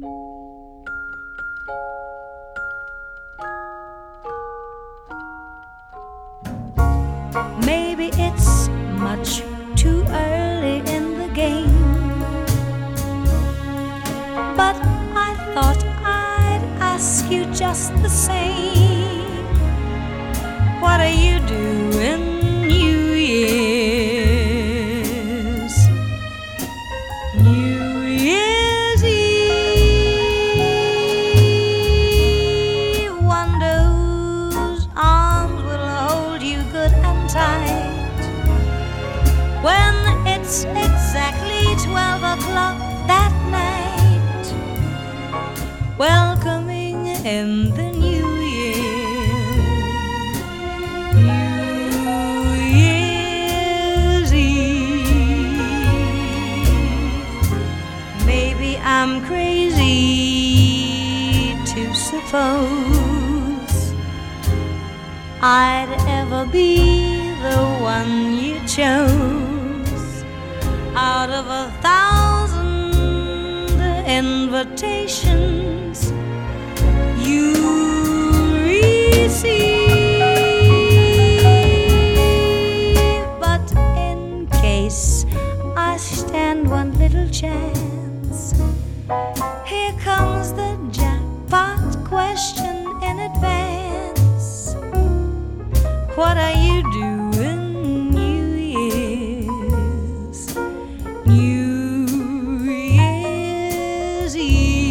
Maybe it's much too early in the game, but I thought I'd ask you just the same. What are you doing New Year's? New Year's Eve. Wonder whose arms will hold you good and tight when it's exactly 12 o'clock that night, welcoming in the new year. New Year's Eve. Maybe I'm crazy to suppose I'd ever be the one you chose out of 1,000 invitations you receive. But in case I stand one little chance, here comes the jackpot question in advance. What are you doing New Year's? New Year's Eve.